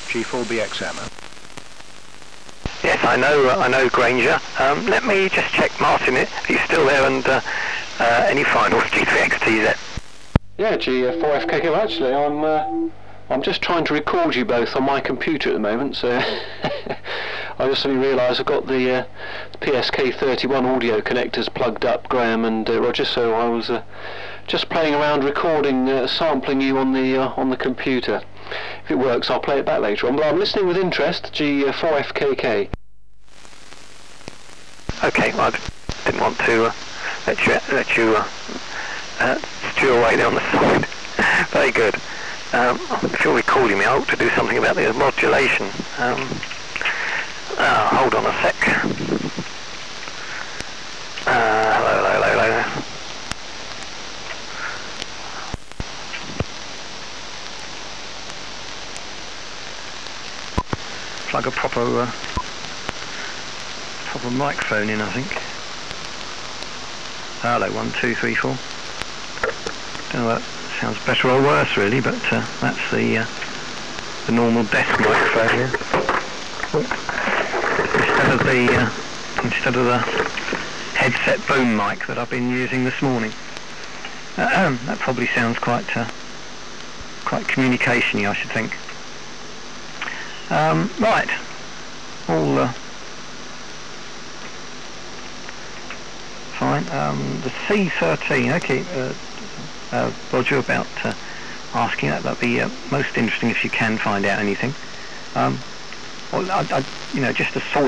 G4BXM. Yes, I know Granger. Let me just check Martin. He's still there, and any finals G3XTZ. Yeah, G4FKK. Actually, I'm just trying to record you both on my computer at the moment, so I just suddenly realised I've got the PSK31 audio connectors plugged up, Graham and Roger. So I was just playing around, recording, sampling you on the computer. If it works, I'll play it back later on. But I'm listening with interest. G4FKK. Okay, well, I didn't want to let you stew away there on the side. Very good. If you're recording me, I ought to do something about the modulation. Hold on a sec. Hello. Plug a proper microphone in, I think. Hello, 1, 2, 3, 4. Don't know that sounds better or worse, really, but that's the normal desk microphone here. Instead of the headset boom mic that I've been using this morning. That probably sounds quite communication-y, I should think. Right, all fine. The C13. Okay, Roger, about asking that. That'd be most interesting if you can find out anything. Well, just a source